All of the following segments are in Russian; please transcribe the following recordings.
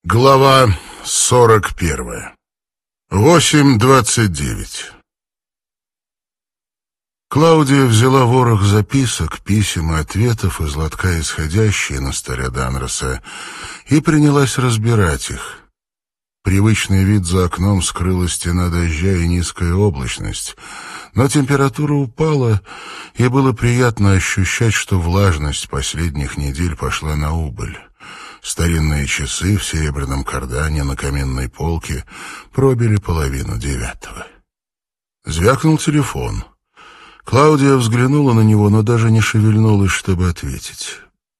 Глава 41. 8:29. Клаудия взяла ворох записок, писем и ответов из лотка исходящие на столе Данроса и принялась разбирать их. Привычный вид за окном скрыла стена дождя и низкая облачность, но температура упала, и было приятно ощущать, что влажность последних недель пошла на убыль. Старинные часы в серебряном кардане на каминной полке пробили 8:30. Звякнул телефон. Клаудия взглянула на него, но даже не шевельнулась, чтобы ответить.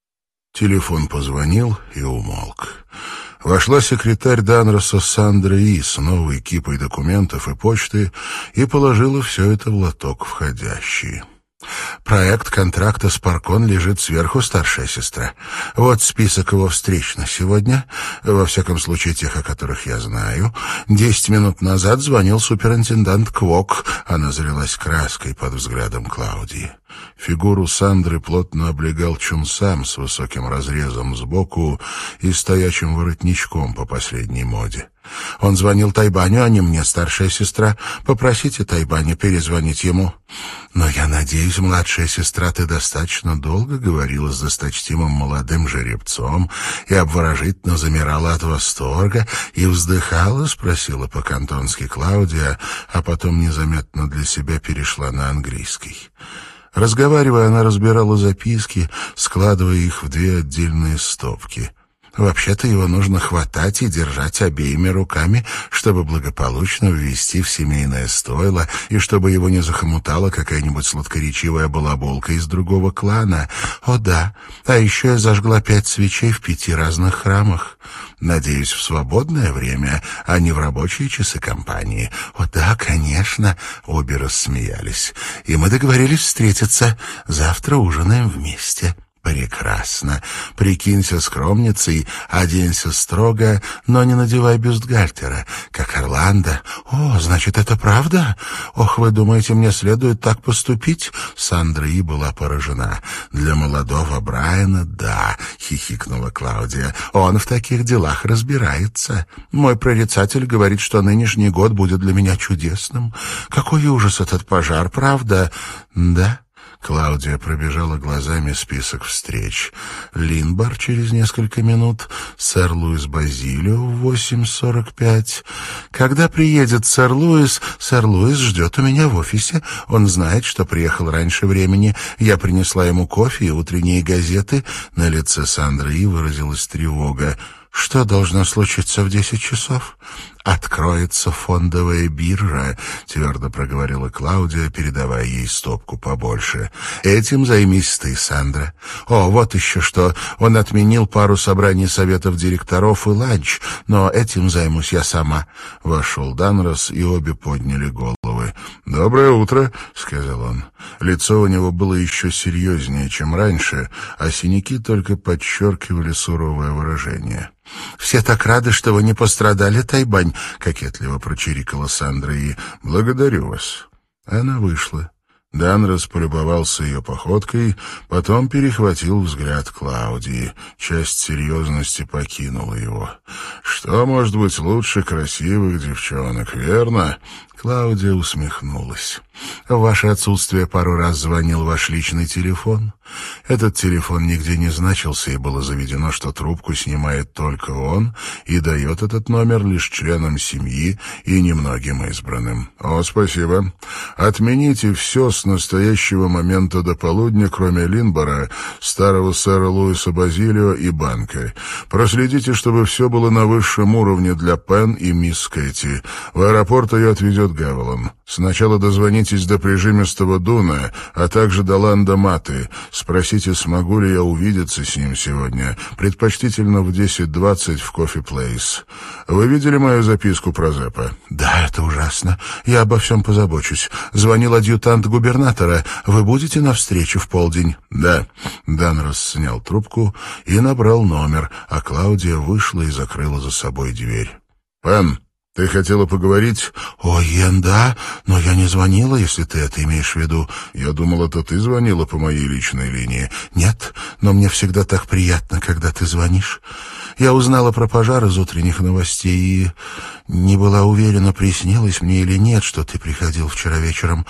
Телефон позвонил и умолк. Вошла секретарь Данроса Сандра И с новой кипой документов и почты и положила все это в лоток входящий. «Проект контракта с Паркон лежит сверху, старшая сестра. Вот список его встреч на сегодня, во всяком случае тех, о которых я знаю. 10 минут назад звонил суперинтендант Квок». Она залилась краской под взглядом Клаудии. Фигуру Сандры плотно облегал чунсам с высоким разрезом сбоку и стоячим воротничком по последней моде. «Он звонил Тайбаню, а не мне, старшая сестра. Попросите Тайбаня перезвонить ему». «Но я надеюсь, младшая сестра, ты достаточно долго говорила с досточтимым молодым жеребцом и обворожительно замирала от восторга и вздыхала?» — спросила по-кантонски Клаудия, а потом незаметно для себя перешла на английский. Разговаривая, она разбирала записки, складывая их в 2 отдельные стопки. «Вообще-то его нужно хватать и держать обеими руками, чтобы благополучно ввести в семейное стойло и чтобы его не захомутала какая-нибудь сладкоречивая балаболка из другого клана. О да, а еще я зажгла 5 свечей в 5 разных храмах. Надеюсь, в свободное время, а не в рабочие часы компании». «О да, конечно», — обе рассмеялись. «И мы договорились встретиться. Завтра ужинаем вместе». «Прекрасно. Прикинься скромницей, оденься строго, но не надевай бюстгальтера, как Орландо». «О, значит, это правда? Ох, вы думаете, мне следует так поступить?» Сандра И была поражена. «Для молодого Брайана, да», — хихикнула Клаудия. «Он в таких делах разбирается. Мой прорицатель говорит, что нынешний год будет для меня чудесным. Какой ужас этот пожар, правда?» «Да». Клаудия пробежала глазами список встреч. Линбар через несколько минут, сэр Луис Базилио в 8:45. «Когда приедет сэр Луис ждет у меня в офисе. Он знает, что приехал раньше времени. Я принесла ему кофе и утренние газеты». На лице Сандры И выразилась тревога. «Что должно случиться в 10 часов?» «Откроется фондовая биржа», — твердо проговорила Клаудия, передавая ей стопку побольше. «Этим займись ты, Сандра. О, вот еще что. Он отменил пару собраний советов директоров и ланч, но этим займусь я сама». Вошел Данрос, и обе подняли головы. «Доброе утро», — сказал он. Лицо у него было еще серьезнее, чем раньше, а синяки только подчеркивали суровое выражение. «Все так рады, что вы не пострадали, Тайбань», — кокетливо прочирикала Сандра И. «Благодарю вас». Она вышла. Данрос полюбовался ее походкой, потом перехватил взгляд Клаудии. Часть серьезности покинула его. «Что может быть лучше красивых девчонок, верно?» Клаудия усмехнулась. «В ваше отсутствие пару раз звонил ваш личный телефон. Этот телефон нигде не значился, и было заведено, что трубку снимает только он и дает этот номер лишь членам семьи и немногим избранным». «О, спасибо. Отмените все с настоящего момента до полудня, кроме Линбара, старого сэра Луиса Базилио и банка. Проследите, чтобы все было на высшем уровне для Пен и мисс Кэти. В аэропорт ее отвезет Гавелон. Сначала дозвонитесь до прижимистого Дуна, а также до Ланда Маты. Спросите, смогу ли я увидеться с ним сегодня. Предпочтительно в 10:20 в Кофе Плейс. Вы видели мою записку про Зеппа?» «Да, это ужасно. Я обо всем позабочусь. Звонил адъютант губернатора. Вы будете на встрече в полдень?» «Да». Данрос снял трубку и набрал номер, а Клаудия вышла и закрыла за собой дверь. «Пен, ты хотела поговорить?» «О, Йен, да, но я не звонила, если ты это имеешь в виду». «Я думал, это ты звонила по моей личной линии». «Нет, но мне всегда так приятно, когда ты звонишь. Я узнала про пожар из утренних новостей и не была уверена, приснилось мне или нет, что ты приходил вчера вечером.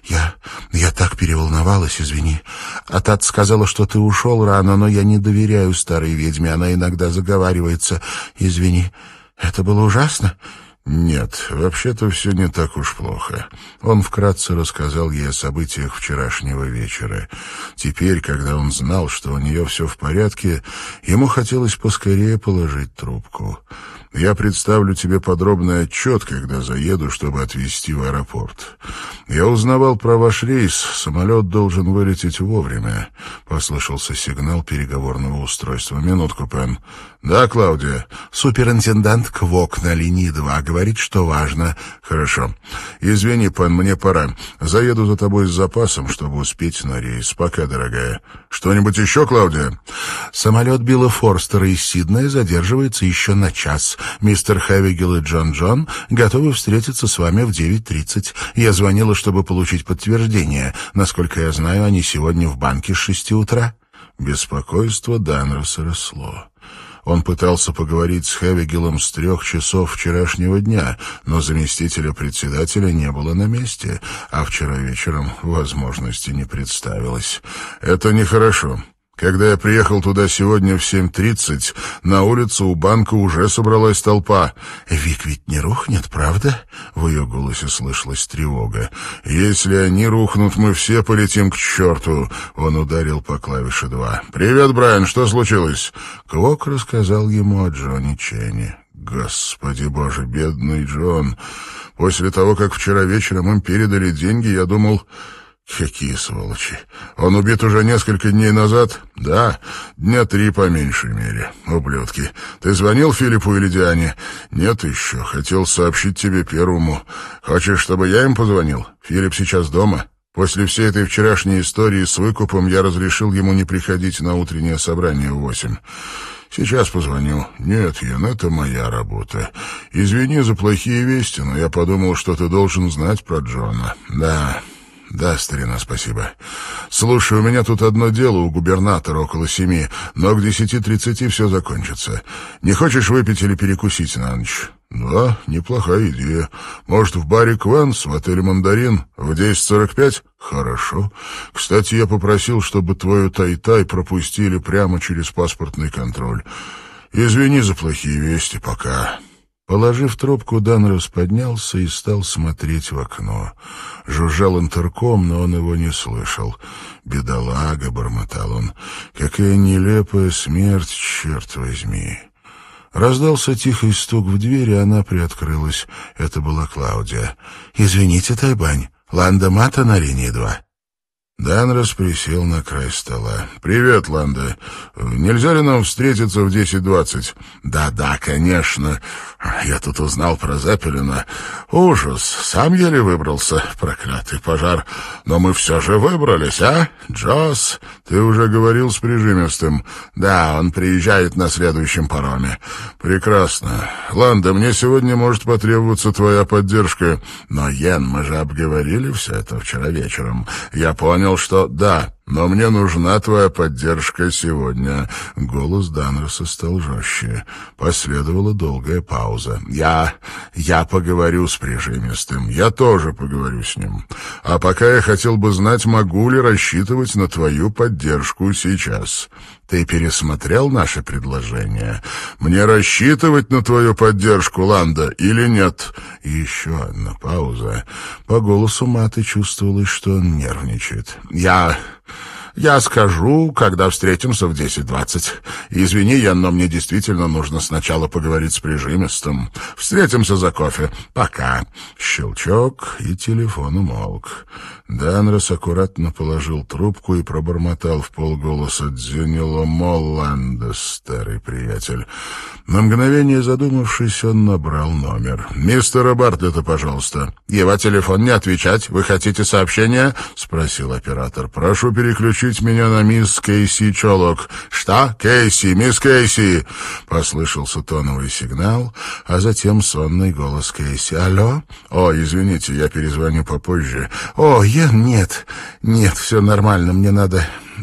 Я так переволновалась, извини. А Тат сказала, что ты ушел рано, но я не доверяю старой ведьме, она иногда заговаривается. Извини, это было ужасно?» «Нет, вообще-то все не так уж плохо». Он вкратце рассказал ей о событиях вчерашнего вечера. Теперь, когда он знал, что у нее все в порядке, ему хотелось поскорее положить трубку. «Я представлю тебе подробный отчет, когда заеду, чтобы отвезти в аэропорт. Я узнавал про ваш рейс, самолет должен вылететь вовремя». Послышался сигнал переговорного устройства. «Минутку, Пен». «Да, Клаудия?» «Суперинтендант Квок на линии 2 говорит, что важно». «Хорошо. Извини, Пен, мне пора. Заеду за тобой с запасом, чтобы успеть на рейс. Пока, дорогая. Что-нибудь еще, Клаудия?» «Самолет Билла Форстера из Сиднея задерживается еще на час. Мистер Хевигел и Джон готовы встретиться с вами в 9:30. Я звонила, чтобы получить подтверждение. Насколько я знаю, они сегодня в банке с 6 утра». Беспокойство Данроса росло. Он пытался поговорить с Хевигелом с 3 часов вчерашнего дня, но заместителя председателя не было на месте, а вчера вечером возможности не представилось. «Это нехорошо. Когда я приехал туда сегодня в 7:30, на улице у банка уже собралась толпа». «Вик ведь не рухнет, правда?» В ее голосе слышалась тревога. «Если они рухнут, мы все полетим к черту». Он ударил по клавише 2. «Привет, Брайан, что случилось?» Квок рассказал ему о Джонни Ченни. «Господи боже, бедный Джон. После того, как вчера вечером им передали деньги, я думал... Какие сволочи. Он убит уже несколько дней назад? Да, 3 дня по меньшей мере. Ублюдки. Ты звонил Филиппу или Диане? Нет еще. Хотел сообщить тебе первому. Хочешь, чтобы я им позвонил? Филипп сейчас дома. После всей этой вчерашней истории с выкупом я разрешил ему не приходить на утреннее собрание в 8. Сейчас позвоню. Нет, Ян, это моя работа. Извини за плохие вести, но я подумал, что ты должен знать про Джона. Да, старина, спасибо. Слушай, у меня тут одно дело у губернатора около 7, но к 10:30 все закончится. Не хочешь выпить или перекусить на ночь? Да, неплохая идея. Может, в баре Кванс, в отеле «Мандарин» в 10:45? Хорошо. Кстати, я попросил, чтобы твою тай-тай пропустили прямо через паспортный контроль. Извини за плохие вести, пока». Положив трубку, Данрос поднялся и стал смотреть в окно. Жужжал интерком, но он его не слышал. «Бедолага», — бормотал он, — «какая нелепая смерть, черт возьми». Раздался тихий стук в дверь, и она приоткрылась. Это была Клаудия. «Извините, Тайбань, Ланда Мата на линии 2». Данрос присел на край стола. «Привет, Ланда. Нельзя ли нам встретиться в 10:20?» «Да, конечно. Я тут узнал про Зеппелина. Ужас. Сам еле выбрался. Проклятый пожар. Но мы все же выбрались, а? Джосс, ты уже говорил с прижимистым?» «Да, он приезжает на следующем пароме». «Прекрасно. Ланда, мне сегодня может потребоваться твоя поддержка». «Но, Йен, мы же обговорили все это вчера вечером. Я понял, что да, но мне нужна твоя поддержка сегодня». Голос Данроса стал жестче. Последовала долгая пауза. Я поговорю с прижимистым. Я тоже поговорю с ним. А пока я хотел бы знать, могу ли рассчитывать на твою поддержку сейчас. Ты пересмотрел наше предложение? Мне рассчитывать на твою поддержку, Ланда, или нет?» И еще одна пауза. По голосу Маты чувствовалось, что он нервничает. Я скажу, когда встретимся в 10:20. Извини, Ян, но мне действительно нужно сначала поговорить с прижимистым. Встретимся за кофе. Пока». Щелчок, и телефон умолк. Данрос аккуратно положил трубку и пробормотал вполголоса: «Дзюнило Молланда, старый приятель». На мгновение задумавшись, он набрал номер. «Мистера Бартлета, пожалуйста». «Его телефон не отвечать. Вы хотите сообщение?» — спросил оператор. «Прошу переключить меня на мисс Кейси Чолок». «Что? Кейси, мисс Кейси!» Послышался тоновый сигнал, а затем сонный голос Кейси. «Алло?» «О, извините, я перезвоню попозже». «О, нет, все нормально, мне надо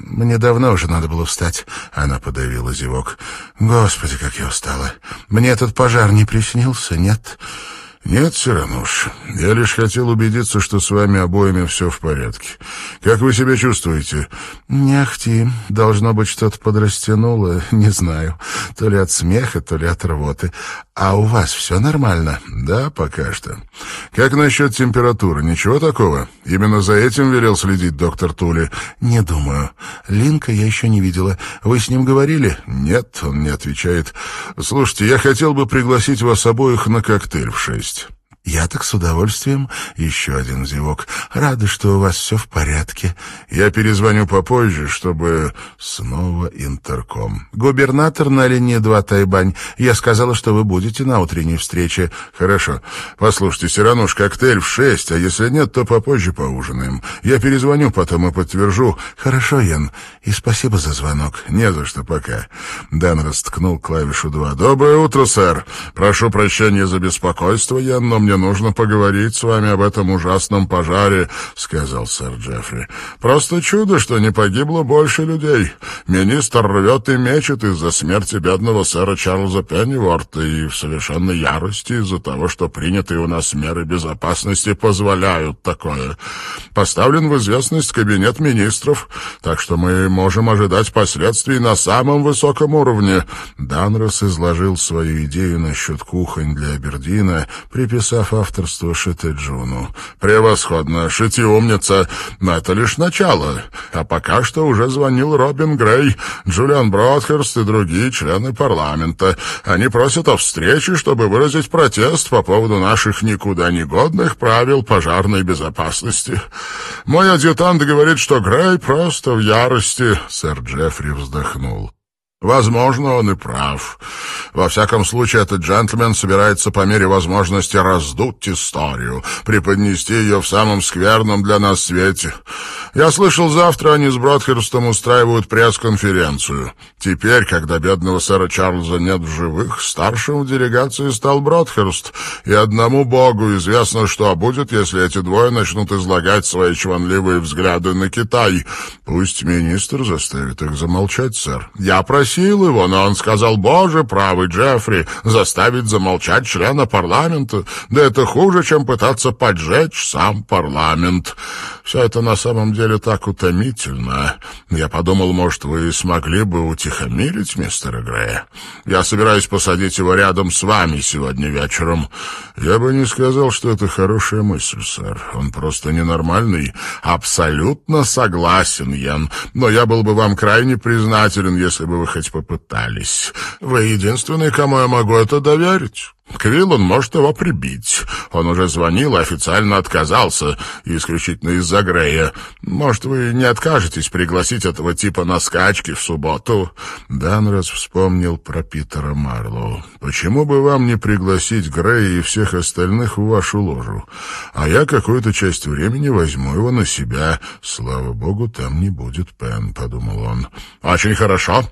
Мне давно уже надо было встать». Она подавила зевок. «Господи, как я устала. Мне этот пожар не приснился, нет?» «Нет, Сирануш, я лишь хотел убедиться, что с вами обоими все в порядке. Как вы себя чувствуете?» «Не ахти. Должно быть, что-то подрастянуло, не знаю. То ли от смеха, то ли от рвоты. А у вас все нормально?» «Да, пока что. Как насчет температуры? Ничего такого? Именно за этим велел следить доктор Тули?» «Не думаю. Линка я еще не видела. Вы с ним говорили?» «Нет, он не отвечает. Слушайте, я хотел бы пригласить вас обоих на коктейль в 6. «Я так с удовольствием». Еще один зевок. «Рада, что у вас все в порядке». «Я перезвоню попозже, чтобы...» Снова интерком. «Губернатор на линии 2, Тайбань. Я сказала, что вы будете на утренней встрече». «Хорошо. Послушайте, Сирануш, коктейль в 6, а если нет, то попозже поужинаем. Я перезвоню потом и подтвержу». «Хорошо, Ян. И спасибо за звонок». «Не за что, пока». Данрос ткнул клавишу 2. «Доброе утро, сэр. Прошу прощения за беспокойство, Ян, но мне нужно поговорить с вами об этом ужасном пожаре», — сказал сэр Джеффри. «Просто чудо, что не погибло больше людей. Министр рвет и мечет из-за смерти бедного сэра Чарльза Пенниворта и в совершенной ярости из-за того, что принятые у нас меры безопасности позволяют такое. Поставлен в известность кабинет министров, так что мы можем ожидать последствий на самом высоком уровне». Данрос изложил свою идею насчет кухонь для Абердина, приписав авторство Шитеджуну. «Превосходно, Шити умница, но это лишь начало. А пока что уже звонил Робин Грей, Джулиан Бродхерст и другие члены парламента. Они просят о встрече, чтобы выразить протест по поводу наших никуда не годных правил пожарной безопасности. Мой адъютант говорит, что Грей просто в ярости». Сэр Джеффри вздохнул. «Возможно, он и прав. Во всяком случае, этот джентльмен собирается по мере возможности раздуть историю, преподнести ее в самом скверном для нас свете. Я слышал, завтра они с Бродхерстом устраивают пресс-конференцию. Теперь, когда бедного сэра Чарльза нет в живых, старшим в делегации стал Бродхерст, и одному богу известно, что будет, если эти двое начнут излагать свои чванливые взгляды на Китай. Пусть министр заставит их замолчать, сэр. Я просил его, но он сказал: «Боже правый, Джеффри, заставить замолчать члена парламента, да это хуже, чем пытаться поджечь сам парламент». Все это на самом деле так утомительно. Я подумал, может, вы смогли бы утихомирить мистера Грея. Я собираюсь посадить его рядом с вами сегодня вечером. Я бы не сказал, что это хорошая мысль, сэр. Он просто ненормальный. Абсолютно согласен, Йен. Но я был бы вам крайне признателен, если бы вы хоть попытались. Вы единственный, кому я могу это доверить. Квиллан может его прибить. Он уже звонил и официально отказался, исключительно из-за Грея. Может, вы не откажетесь пригласить этого типа на скачки в субботу?» Данрос вспомнил про Питера Марлоу. «Почему бы вам не пригласить Грея и всех остальных в вашу ложу? А я какую-то часть времени возьму его на себя. Слава богу, там не будет Пен», — подумал он. «Очень хорошо.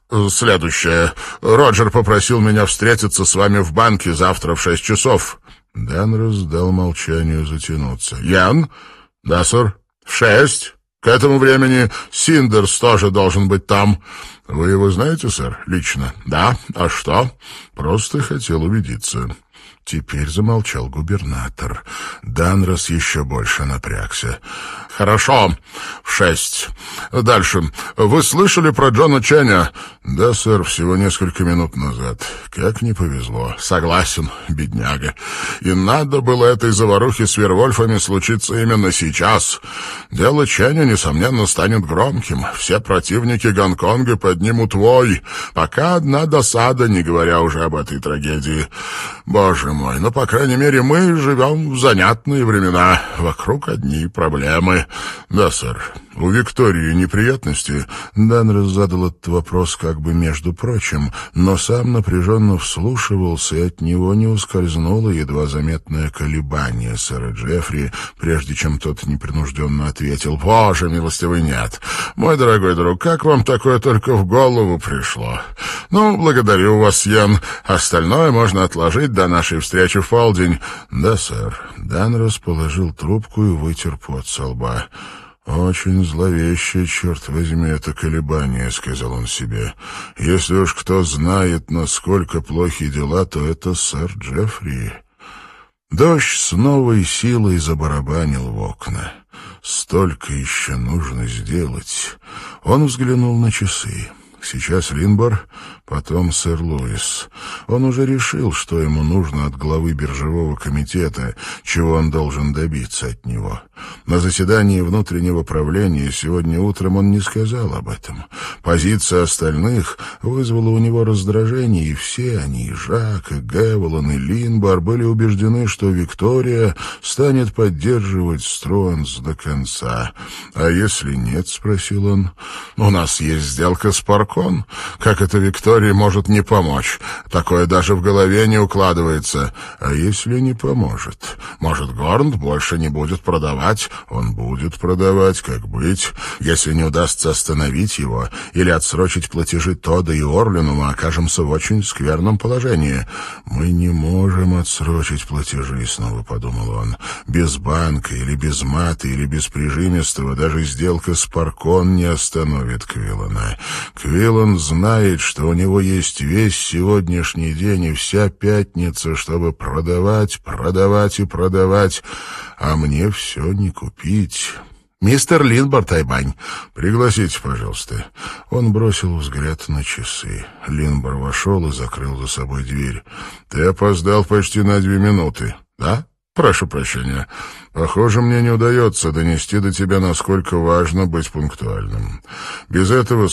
Следующее. Роджер попросил меня встретиться с вами в банке завтра в 6 часов. Данрос дал молчанию затянуться. «Ян?» «Да, сэр. В 6. К этому времени Синдерс тоже должен быть там. Вы его знаете, сэр, лично?» «Да. А что?» «Просто хотел убедиться». Теперь замолчал губернатор. Данрос еще больше напрягся. «Хорошо. В 6. Дальше. Вы слышали про Джона Ченя?» «Да, сэр, всего несколько минут назад. Как не повезло». «Согласен, бедняга. И надо было этой заварухе с Вервольфами случиться именно сейчас. Дело Ченя, несомненно, станет громким. Все противники Гонконга поднимут вой. Пока одна досада, не говоря уже об этой трагедии. Боже мой, ну, по крайней мере, мы живем в занятные времена. Вокруг одни проблемы». «Да, сэр. У Виктории неприятности?» Данрос задал этот вопрос как бы между прочим, но сам напряженно вслушивался, и от него не ускользнуло едва заметное колебание сэра Джеффри, прежде чем тот непринужденно ответил: «Боже милостивый, нет. Мой дорогой друг, как вам такое только в голову пришло? Ну, благодарю вас, Йен. Остальное можно отложить до нашей встречи в полдень». «Да, сэр». Данрос положил трубку и вытер пот со лба. «Очень зловещее, черт возьми, это колебание», — сказал он себе. «Если уж кто знает, насколько плохи дела, то это сэр Джеффри». Дождь с новой силой забарабанил в окна. Столько еще нужно сделать. Он взглянул на часы. Сейчас Линбор, потом сэр Луис. Он уже решил, что ему нужно от главы биржевого комитета, чего он должен добиться от него. На заседании внутреннего правления сегодня утром он не сказал об этом. Позиция остальных вызвала у него раздражение, и все они, и Жак, и Гевелон, и Линбор, были убеждены, что Виктория станет поддерживать Стронс до конца. «А если нет?» — спросил он. «У нас есть сделка с Паркон. Как это Виктория может не помочь? Такое даже в голове не укладывается. А если не поможет? Может, Горнт больше не будет продавать?» «Он будет продавать, как быть. Если не удастся остановить его или отсрочить платежи Тодда и Орлину, мы окажемся в очень скверном положении». «Мы не можем отсрочить платежи», — снова подумал он. «Без банка или без мата или без прижимистого даже сделка с Паркон не остановит Квиллана. Квиллан знает, что у него есть весь сегодняшний день и вся пятница, чтобы продавать, продавать и продавать, а мне все не купить». «Мистер Линбор, Тайбань, пригласите, пожалуйста». Он бросил взгляд на часы. Линбор вошел и закрыл за собой дверь. «Ты опоздал почти на 2 минуты, да? Прошу прощения. Похоже, мне не удается донести до тебя, насколько важно быть пунктуальным. Без этого с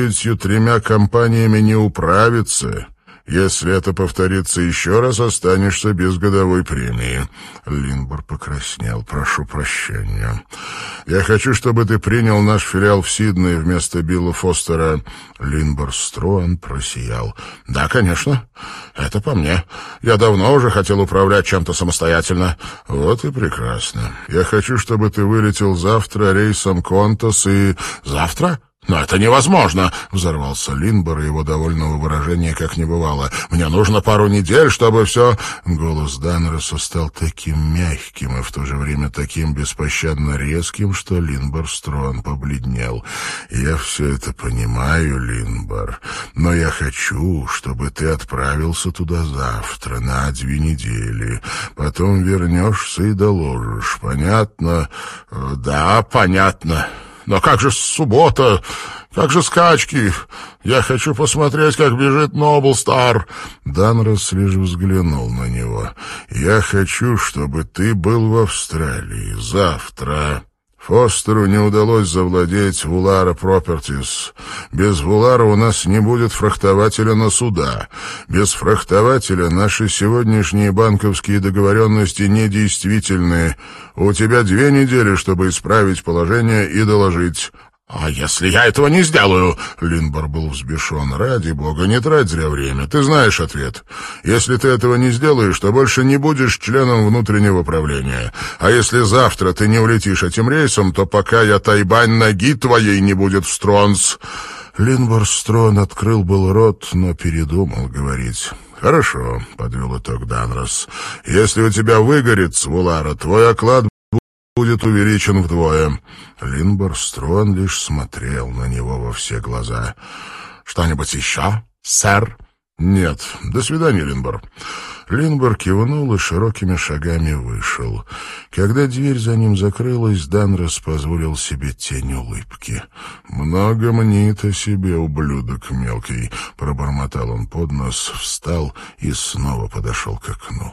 63 компаниями не управиться. Если это повторится еще раз, останешься без годовой премии». Линбор покраснел. «Прошу прощения. Я хочу, чтобы ты принял наш филиал в Сиднее вместо Билла Фостера». Линбор Строан просиял. «Да, конечно. Это по мне. Я давно уже хотел управлять чем-то самостоятельно». «Вот и прекрасно. Я хочу, чтобы ты вылетел завтра рейсом Qantas и...» «Завтра? «Но это невозможно!» — взорвался Линбор, и его довольного выражения как не бывало. «Мне нужно пару недель, чтобы все...» Голос Данроса стал таким мягким и в то же время таким беспощадно резким, что Линбор Строан побледнел. «Я все это понимаю, Линбор, но я хочу, чтобы ты отправился туда завтра на 2 недели. Потом вернешься и доложишь. Понятно?» «Да, понятно. Но как же суббота? Как же скачки? Я хочу посмотреть, как бежит Ноблстар». Данрос лишь взглянул на него. «Я хочу, чтобы ты был в Австралии завтра». Фостеру не удалось завладеть Вулара Пропертис. Без Вулара у нас не будет фрахтователя на суда. Без фрахтователя наши сегодняшние банковские договоренности недействительны. У тебя 2 недели, чтобы исправить положение и доложить». «А если я этого не сделаю?» Линбор был взбешен. «Ради бога, не трать зря время. Ты знаешь ответ. Если ты этого не сделаешь, то больше не будешь членом внутреннего правления. А если завтра ты не улетишь этим рейсом, то пока я Тайбань, ноги твоей не будет в Стронс». Линбор Строн открыл был рот, но передумал говорить. «Хорошо», — подвел итог Данрос. «Если у тебя выгорит с Вулара, твой оклад будет увеличен вдвое». Линбор Строн лишь смотрел на него во все глаза. «Что-нибудь еще, сэр?» «Нет. До свидания, Линбор». Линбор кивнул и широкими шагами вышел. Когда дверь за ним закрылась, Данрос позволил себе тень улыбки. «Много мнит о себе, ублюдок мелкий», — пробормотал он под нос, встал и снова подошел к окну.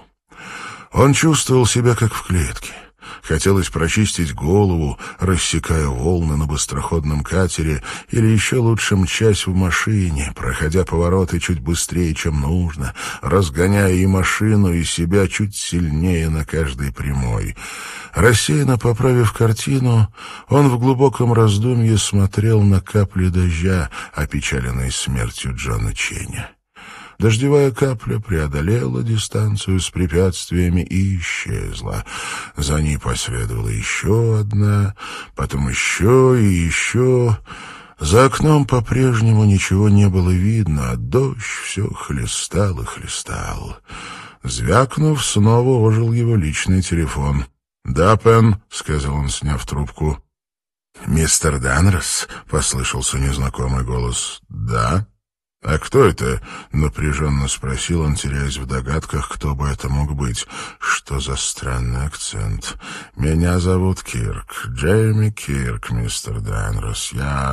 Он чувствовал себя как в клетке. Хотелось прочистить голову, рассекая волны на быстроходном катере, или еще лучше мчась в машине, проходя повороты чуть быстрее, чем нужно, разгоняя и машину, и себя чуть сильнее на каждой прямой. Рассеянно поправив картину, он в глубоком раздумье смотрел на капли дождя, опечаленные смертью Джона Ченя. Дождевая капля преодолела дистанцию с препятствиями и исчезла. За ней последовала еще одна, потом еще и еще. За окном по-прежнему ничего не было видно, а дождь все хлестал и хлестал. Звякнув, снова ожил его личный телефон. «Да, Пен», — сказал он, сняв трубку. «Мистер Данрос?» — послышался незнакомый голос. «Да». «А кто это?» — напряженно спросил он, теряясь в догадках, кто бы это мог быть. «Что за странный акцент?» «Меня зовут Кирк, Джейми Кирк, мистер Данрос.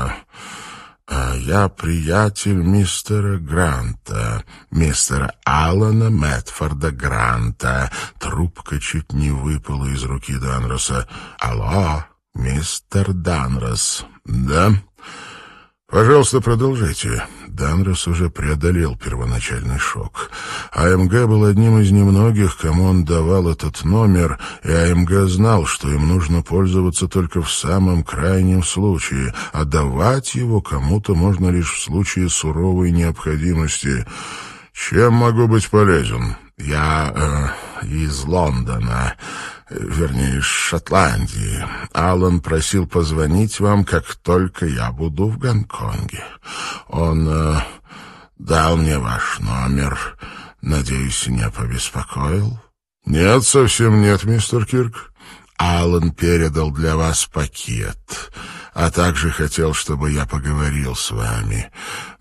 Я приятель мистера Гранта, мистера Алана Мэтфорда Гранта». Трубка чуть не выпала из руки Данроса. «Алло, мистер Данрос?» «Да?» «Пожалуйста, продолжите». Данрос уже преодолел первоначальный шок. АМГ был одним из немногих, кому он давал этот номер, и АМГ знал, что им нужно пользоваться только в самом крайнем случае, а давать его кому-то можно лишь в случае суровой необходимости. «Чем могу быть полезен?» «Я из Лондона, вернее, из Шотландии. Алан просил позвонить вам, как только я буду в Гонконге. Он дал мне ваш номер. Надеюсь, не побеспокоил?» «Нет, совсем нет, мистер Кирк. Алан передал для вас пакет, а также хотел, чтобы я поговорил с вами.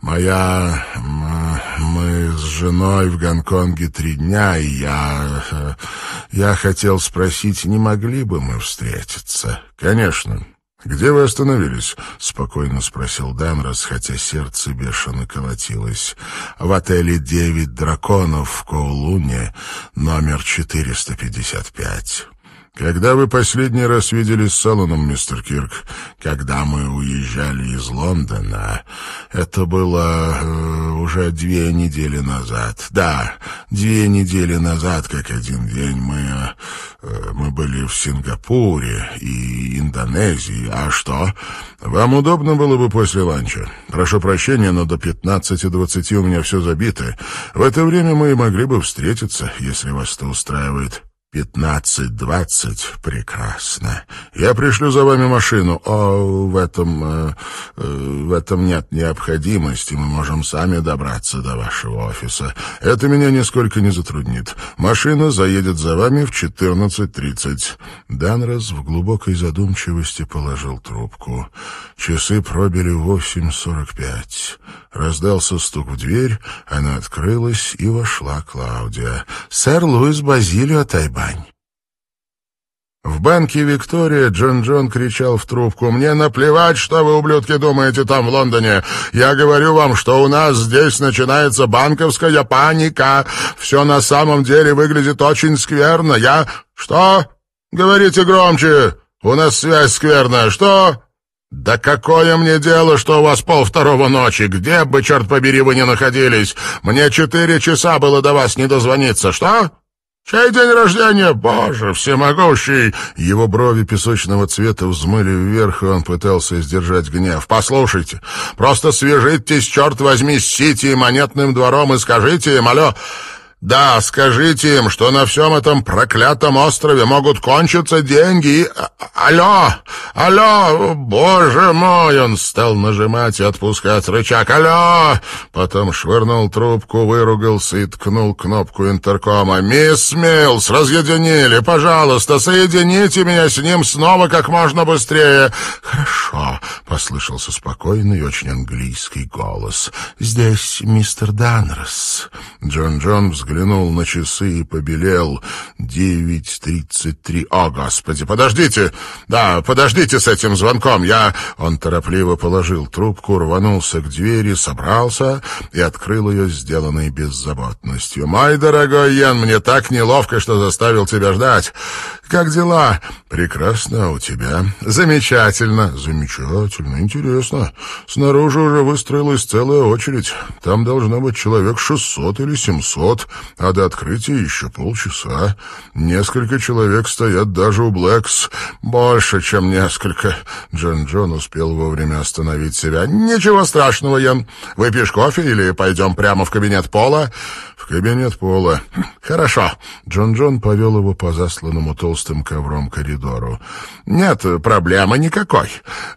Мы с женой в Гонконге 3 дня, и я хотел спросить, не могли бы мы встретиться?» «Конечно. Где вы остановились?» — спокойно спросил Данрос, хотя сердце бешено колотилось. «В отеле «9 драконов» в Коулуне, номер 455. «Когда вы последний раз виделись с Аланом, мистер Кирк?» «Когда мы уезжали из Лондона. Это было уже 2 недели назад. Да, 2 недели назад, как один день, мы были в Сингапуре и Индонезии. А что? Вам удобно было бы после ланча? Прошу прощения, но до 15:20 у меня все забито. В это время мы могли бы встретиться, если вас это устраивает». 15:20. Прекрасно. Я пришлю за вами машину. В этом нет необходимости. Мы можем сами добраться до вашего офиса. Это меня нисколько не затруднит. Машина заедет за вами в 14:30. Данрос в глубокой задумчивости положил трубку. Часы пробили 8:45. Раздался стук в дверь, она открылась, и вошла Клаудия. «Сэр Луис Базилио Тайбань». В банке «Виктория» Джон кричал в трубку: «Мне наплевать, что вы, ублюдки, думаете там, в Лондоне. Я говорю вам, что у нас здесь начинается банковская паника. Все на самом деле выглядит очень скверно. Что? Говорите громче. У нас связь скверная. Что? Да какое мне дело, что у вас 1:30 ночи? Где бы, черт побери, вы не находились? Мне 4 часа было до вас не дозвониться. Что? Чей день рождения? Боже всемогущий!» Его брови песочного цвета взмыли вверх, и он пытался сдержать гнев. «Послушайте, просто свяжитесь, черт возьми, с Сити и Монетным двором и скажите им, алло... Да, скажите им, что на всем этом проклятом острове могут кончиться деньги и... Алло, боже мой!» Он стал нажимать и отпускать рычаг. «Алло!» Потом швырнул трубку, выругался и ткнул кнопку интеркома. «Мисс Милс, разъединили! Пожалуйста, соедините меня с ним снова как можно быстрее!» «Хорошо», — послышался спокойный и очень английский голос. «Здесь мистер Данрос». Джон взглянул на часы и побелел. 9:33. «О, Господи, подождите! Да, подождите с этим звонком. Он торопливо положил трубку, рванулся к двери, собрался и открыл ее, сделанной беззаботностью. «Мой дорогой Йен, мне так неловко, что заставил тебя ждать. Как дела?» «Прекрасно, а у тебя?» «Замечательно». «Замечательно, интересно. Снаружи уже выстроилась целая очередь. Там должно быть человек 600 или 700, а до открытия еще полчаса. Несколько человек стоят даже у Блэкс. Больше, чем несколько». Джон успел вовремя остановить себя. «Ничего страшного, Йен. Выпьешь кофе или пойдем прямо в кабинет Пола?» «В кабинет Пола». «Хорошо». Джон повел его по засланному толстым ковром коридору. «Нет проблемы никакой.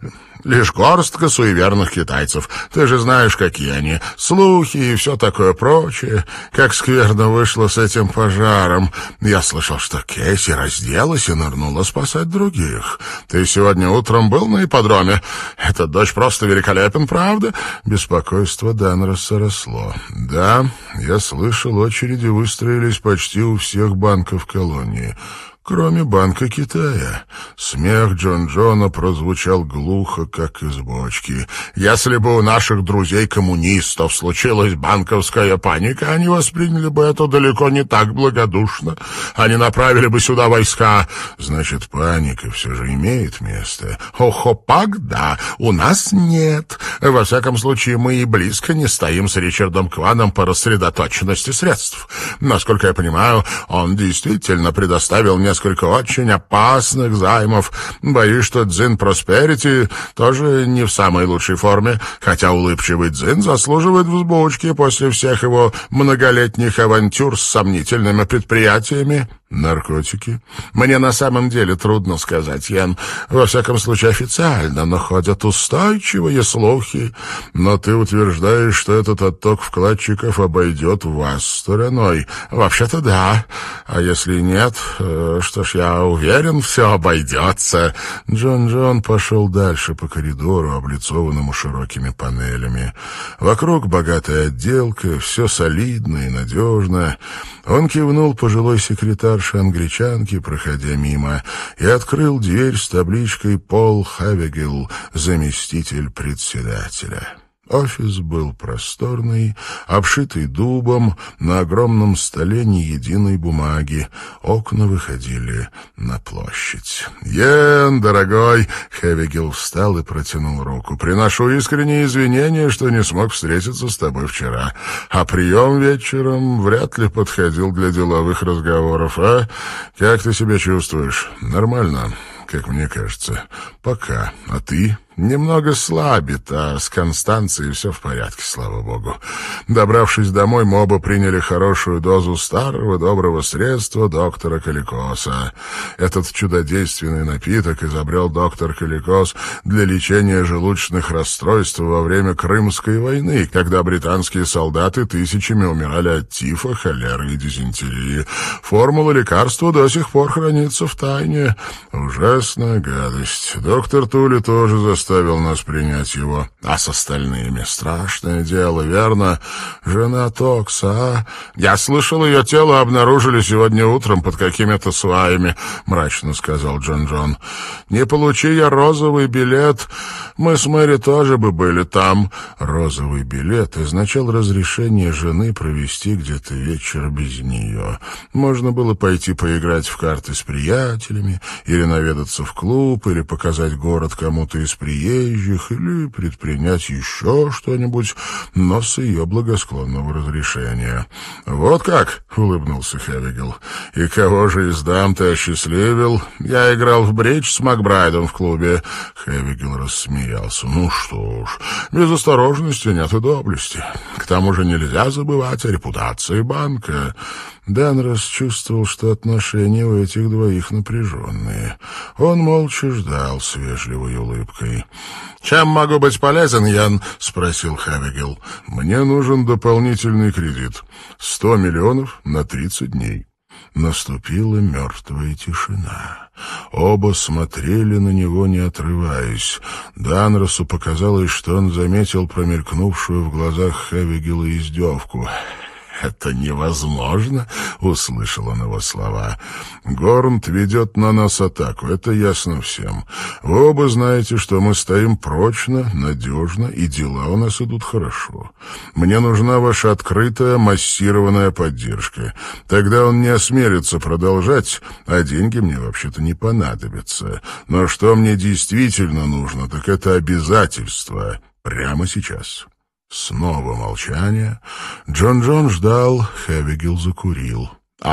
Лишь горстка суеверных китайцев. Ты же знаешь, какие они. Слухи и все такое прочее. Как скверно вышло с этим пожаром. Я слышал, что Кейси разделась и нырнула спасать других. Ты сегодня утром был на ипподроме? Эта дочь просто великолепен, правда?» Беспокойство Данроса росло. «Да, я слышал, очереди выстроились почти у всех банков колонии. Кроме Банка Китая». Смех Джон Джона прозвучал глухо, как из бочки. «Если бы у наших друзей-коммунистов случилась банковская паника, они восприняли бы это далеко не так благодушно. Они направили бы сюда войска». «Значит, паника все же имеет место?» «Охопак, да. У нас нет. Во всяком случае, мы и близко не стоим с Ричардом Кваном по рассредоточенности средств. Насколько я понимаю, он действительно предоставил несколько очень опасных займов. Боюсь, что Дзин Просперити тоже не в самой лучшей форме, хотя улыбчивый Дзин заслуживает взбучки после всех его многолетних авантюр с сомнительными предприятиями». «Наркотики?» «Мне на самом деле трудно сказать, Ян. Во всяком случае, официально, но ходят устойчивые слухи. Но ты утверждаешь, что этот отток вкладчиков обойдет вас стороной?» «Вообще-то да. А если нет, что ж, я уверен, все обойдется». Джон пошел дальше по коридору, облицованному широкими панелями. Вокруг богатая отделка, все солидно и надежно. Он кивнул пожилой секретарше-англичанке, проходя мимо, и открыл дверь с табличкой «Пол Хавигел, заместитель председателя». Офис был просторный, обшитый дубом, на огромном столе ни единой бумаги. Окна выходили на площадь. «Йен, дорогой!» — Хавигел встал и протянул руку. «Приношу искренние извинения, что не смог встретиться с тобой вчера. А прием вечером вряд ли подходил для деловых разговоров, а? Как ты себя чувствуешь?» «Нормально, как мне кажется. Пока. А ты?» «Немного слабит, а с Констанцией все в порядке, слава богу. Добравшись домой, мы оба приняли хорошую дозу старого доброго средства доктора Каликоса. Этот чудодейственный напиток изобрел доктор Каликос для лечения желудочных расстройств во время Крымской войны, когда британские солдаты тысячами умирали от тифа, холеры и дизентерии. Формула лекарства до сих пор хранится в тайне. Ужасная гадость. Доктор Тули тоже заставил нас принять его. А с остальными страшное дело, верно? Жена Токса, а? Я слышал, ее тело обнаружили сегодня утром под какими-то сваями, мрачно сказал Джон. Не получи я розовый билет, мы с Мэри тоже бы были там. Розовый билет означал разрешение жены провести где-то вечер без нее. Можно было пойти поиграть в карты с приятелями, или наведаться в клуб, или показать город кому-то из приезжих, или предпринять еще что-нибудь, но с ее благосклонного разрешения. «Вот как?» — улыбнулся Хавигел. «И кого же из дам ты осчастливил?» «Я играл в бридж с Макбрайдом в клубе». Хавигел рассмеялся. «Ну что ж, без осторожности нет и доблести. К тому же нельзя забывать о репутации банка». Данрос чувствовал, что отношения у этих двоих напряженные. Он молча ждал с вежливой улыбкой. «Чем могу быть полезен, Ян?» — спросил Хавигел. «Мне нужен дополнительный кредит. 100 миллионов на 30 дней». Наступила мертвая тишина. Оба смотрели на него, не отрываясь. Данросу показалось, что он заметил промелькнувшую в глазах Хавигела издевку. «Это невозможно», — услышал он его слова. «Горнт ведет на нас атаку, это ясно всем. Вы оба знаете, что мы стоим прочно, надежно, и дела у нас идут хорошо. Мне нужна ваша открытая, массированная поддержка. Тогда он не осмелится продолжать, а деньги мне вообще-то не понадобятся. Но что мне действительно нужно, так это обязательство прямо сейчас». Снова молчание. Джон ждал, Хавигел закурил.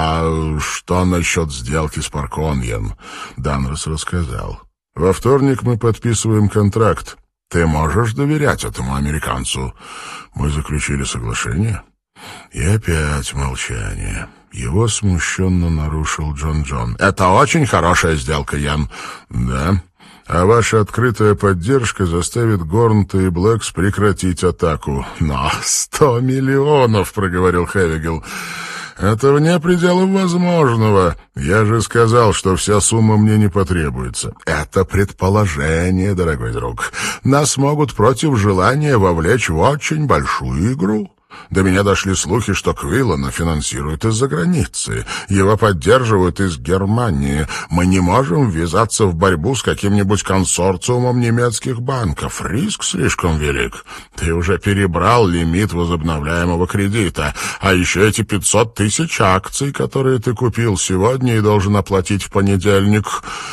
«А что насчет сделки с Парконьен?» Данрос рассказал. «Во вторник мы подписываем контракт. Ты можешь доверять этому американцу?» Мы заключили соглашение. И опять молчание. Его смущенно нарушил Джон. «Это очень хорошая сделка, Ян». «Да. а ваша открытая поддержка заставит Горнта и Блэкс прекратить атаку». «Но 100 миллионов», — проговорил Хевигел. «Это вне пределов возможного. Я же сказал, что вся сумма мне не потребуется». «Это предположение, дорогой друг. Нас могут против желания вовлечь в очень большую игру. До меня дошли слухи, что Квиллана финансируют из-за границы. Его поддерживают из Германии. Мы не можем ввязаться в борьбу с каким-нибудь консорциумом немецких банков. Риск слишком велик. Ты уже перебрал лимит возобновляемого кредита. А еще эти 500 тысяч акций, которые ты купил сегодня и должен оплатить в понедельник.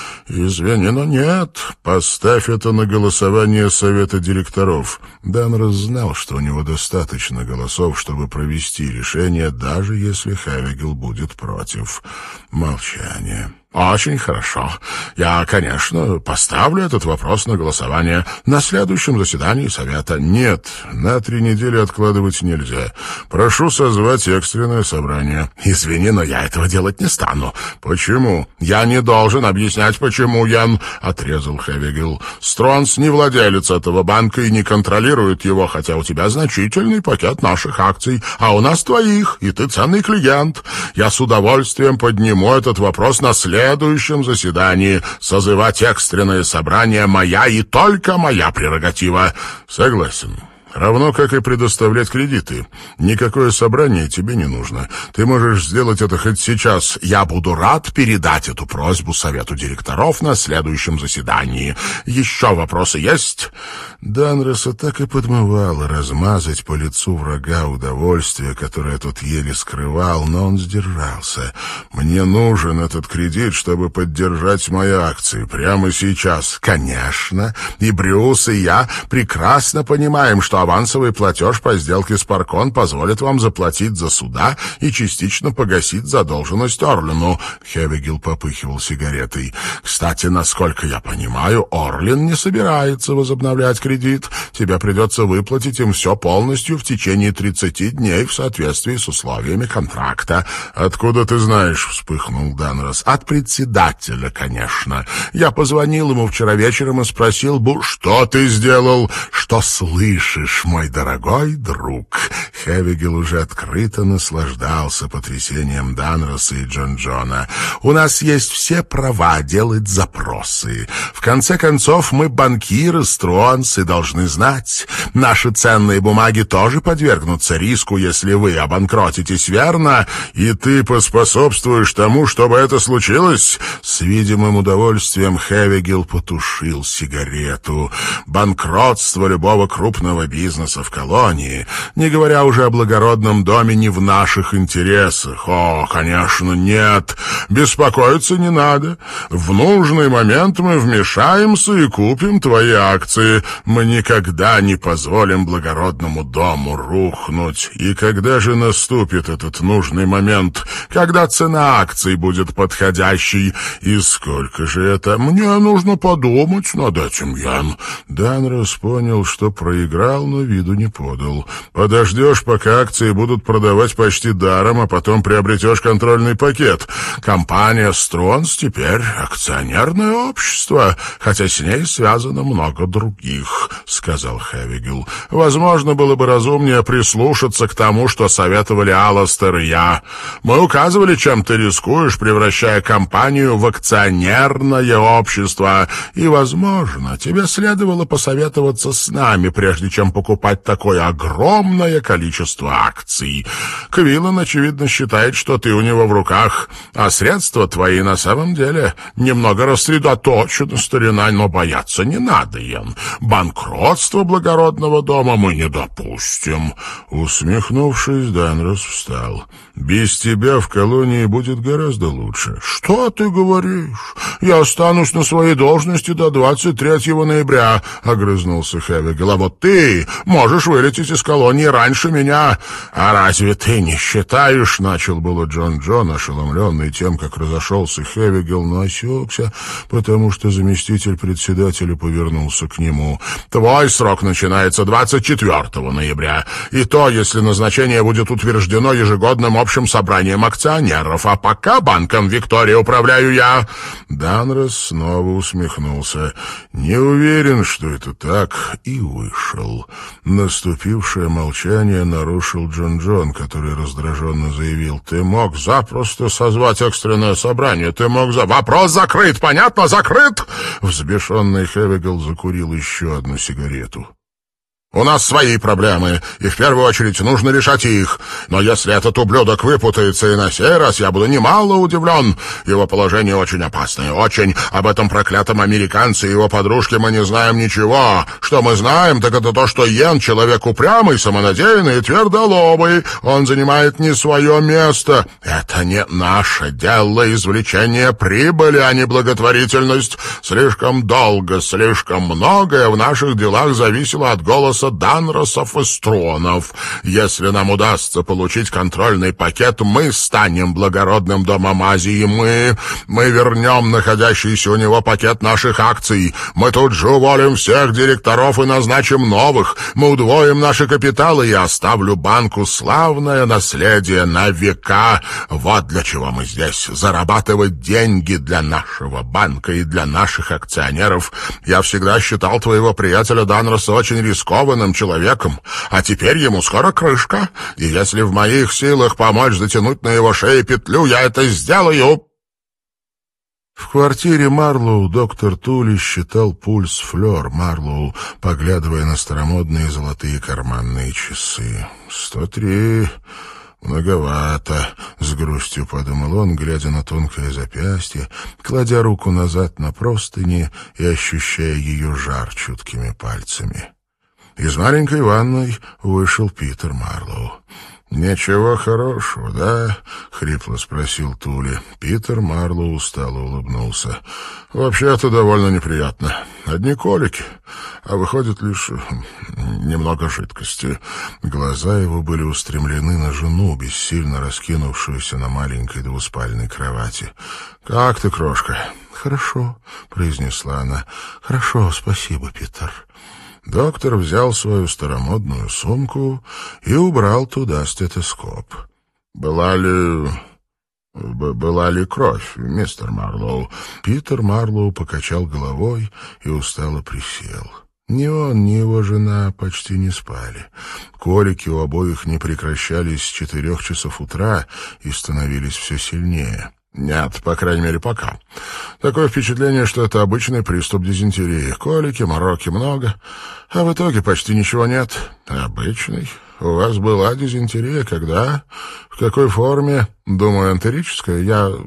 Извини, но нет. Поставь это на голосование совета директоров». Данрос знал, что у него достаточно голосов, чтобы провести решение, даже если Хевигел будет против. Молчание. «Очень хорошо. Я, конечно, поставлю этот вопрос на голосование на следующем заседании совета». «Нет, на 3 недели откладывать нельзя. Прошу созвать экстренное собрание». «Извини, но я этого делать не стану». «Почему?» «Я не должен объяснять, почему, Ян», — отрезал Хевигел. «Стронс не владелец этого банка и не контролирует его, хотя у тебя значительный пакет наших акций, а у нас твоих, и ты ценный клиент. Я с удовольствием подниму этот вопрос на следующем заседании. Созывать экстренное собрание — моя и только моя прерогатива». «Согласен. Равно как и предоставлять кредиты. Никакое собрание тебе не нужно. Ты можешь сделать это хоть сейчас». «Я буду рад передать эту просьбу совету директоров на следующем заседании. Еще вопросы есть?» Данроса так и подмывало размазать по лицу врага удовольствие, которое тот еле скрывал, но он сдержался. «Мне нужен этот кредит, чтобы поддержать мои акции прямо сейчас». «Конечно. И Брюс, и я прекрасно понимаем, что авансовый платеж по сделке с Паркон позволит вам заплатить за суда и частично погасить задолженность Орлину». Хевигел попыхивал сигаретой. «Кстати, насколько я понимаю, Орлин не собирается возобновлять кредит. Тебе придется выплатить им все полностью в течение 30 дней в соответствии с условиями контракта». «Откуда ты знаешь?» — вспыхнул Данрос. «От председателя, конечно. Я позвонил ему вчера вечером и спросил бы, что ты сделал, что слышишь, мой дорогой друг». Хевигел уже открыто наслаждался потрясением Данроса и Джона. «У нас есть все права делать запросы. В конце концов, мы банкиры Стронс и должны знать. Наши ценные бумаги тоже подвергнутся риску, если вы обанкротитесь, верно? И ты поспособствуешь тому, чтобы это случилось?» С видимым удовольствием Хевигел потушил сигарету. «Банкротство любого крупного бизнеса в колонии, не говоря уже о благородном доме, не в наших интересах». «О, конечно, нет. Беспокоиться не надо. В нужный момент мы вмешаемся и купим твои акции. Мы никогда не позволим благородному дому рухнуть. И когда же наступит этот нужный момент? Когда цена акций будет подходящей». «И сколько же это?» «Мне нужно подумать над этим, Ян». Данрос понял, что проиграл, но виду не подал. «Подождешь, пока акции будут продавать почти даром, а потом приобретешь контрольный пакет». «Компания Стронс теперь акционерное общество, хотя с ней связано много других», — сказал Хевигел. «Возможно, было бы разумнее прислушаться к тому, что советовали Алластер и я. Мы указывали, чем ты рискуешь, превращая компанию в акционерное общество, и, возможно, тебе следовало посоветоваться с нами, прежде чем покупать такое огромное количество акций. Квиллан, очевидно, считает, что ты у него в руках, а средства твои на самом деле немного рассредоточены, старина, но бояться не надо, Ян. Банкротство благородного дома мы не допустим». Усмехнувшись, Данрос встал. «Без тебя в колонии будет гораздо лучше». «Что ты говоришь? Я останусь на своей должности до 23 ноября», — огрызнулся Хевигел. «А вот ты можешь вылететь из колонии раньше меня». «А разве ты не считаешь?» — начал было Джон, ошеломленный тем, тем, как разошелся Хевигел, но осекся, потому что заместитель председателя повернулся к нему. «Твой срок начинается 24 ноября, и то, если назначение будет утверждено ежегодным общим собранием акционеров, а пока банком «Виктория» управляю я». Данрос снова усмехнулся. «Не уверен, что это так», и вышел. Наступившее молчание нарушил Джон, который раздраженно заявил: «Ты мог запросто созвать экстренное собрание, ты мог Вопрос закрыт, понятно? Закрыт!» Взбешенный Хевигел закурил еще одну сигарету. «У нас свои проблемы, и в первую очередь нужно решать их. Но если этот ублюдок выпутается и на сей раз, я буду немало удивлен. Его положение очень опасное, очень. Об этом проклятом американце и его подружке мы не знаем ничего. Что мы знаем, так это то, что Йен — человек упрямый, самонадеянный и твердолобый. Он занимает не свое место. Это не наше дело, извлечение прибыли, а не благотворительность. Слишком долго, слишком многое в наших делах зависело от голоса Данросов и Стронов. Если нам удастся получить контрольный пакет, мы станем благородным домом Азии. Мы вернем находящийся у него пакет наших акций. Мы тут же уволим всех директоров и назначим новых. Мы удвоим наши капиталы, и оставлю банку славное наследие на века. Вот для чего мы здесь. Зарабатывать деньги для нашего банка и для наших акционеров. Я всегда считал твоего приятеля Данроса очень рискованным человеком, а теперь ему скоро крышка, и если в моих силах помочь затянуть на его шее петлю, я это сделаю». В квартире Марлоу доктор Тули считал пульс Флёр Марлоу, поглядывая на старомодные золотые карманные часы. 103... «Многовато», — с грустью подумал он, глядя на тонкое запястье, кладя руку назад на простыни и ощущая ее жар чуткими пальцами. Из маленькой ванной вышел Питер Марлоу. «Ничего хорошего, да?» — хрипло спросил Тули. Питер Марлоу устало улыбнулся. «Вообще-то довольно неприятно. Одни колики, а выходит лишь немного жидкости». Глаза его были устремлены на жену, бессильно раскинувшуюся на маленькой двуспальной кровати. «Как ты, крошка?» «Хорошо», — произнесла она. «Хорошо, спасибо, Питер». Доктор взял свою старомодную сумку и убрал туда стетоскоп. «Была ли кровь, мистер Марлоу?» Питер Марлоу покачал головой и устало присел. Ни он, ни его жена почти не спали. Колики у обоих не прекращались с 4 часов утра и становились все сильнее. «Нет, по крайней мере, пока. Такое впечатление, что это обычный приступ дизентерии. Колики, мороки много, а в итоге почти ничего нет. Обычный. У вас была дизентерия? Когда? В какой форме? Думаю, энтерическая.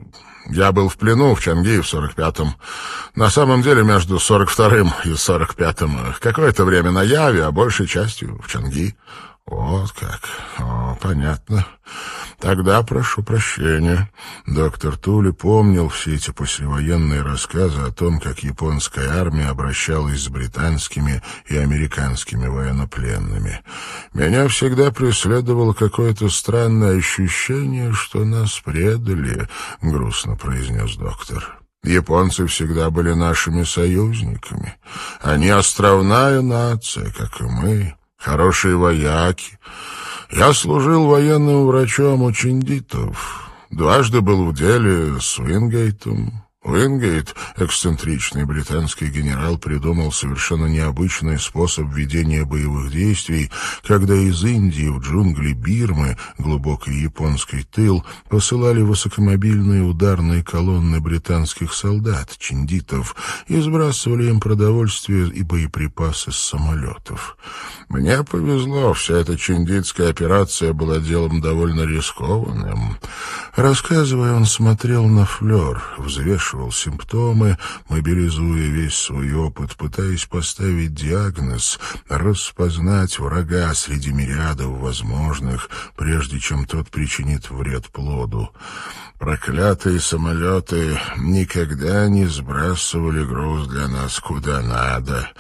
Я был в плену в Чанги в 45-м. На самом деле, между 42-м и 45-м. Какое-то время на Яве, а большей частью в Чанги». «Вот как. О, понятно. Тогда прошу прощения». Доктор Тули помнил все эти послевоенные рассказы о том, как японская армия обращалась с британскими и американскими военнопленными. «Меня всегда преследовало какое-то странное ощущение, что нас предали», — грустно произнес доктор. «Японцы всегда были нашими союзниками. Они островная нация, как и мы». Хорошие вояки. Я служил военным врачом у чиндитов. Дважды был в деле с Уингейтом. Уингейт, эксцентричный британский генерал, придумал совершенно необычный способ ведения боевых действий, когда из Индии в джунгли Бирмы, глубокий японский тыл, посылали высокомобильные ударные колонны британских солдат, чиндитов, и сбрасывали им продовольствие и боеприпасы с самолетов. Мне повезло, вся эта чиндитская операция была делом довольно рискованным. Рассказывая, он смотрел на Флёр, взвешивал симптомы, мобилизуя весь свой опыт, пытаясь поставить диагноз, распознать врага среди мириадов возможных, прежде чем тот причинит вред плоду. Проклятые самолеты никогда не сбрасывали груз для нас куда надо.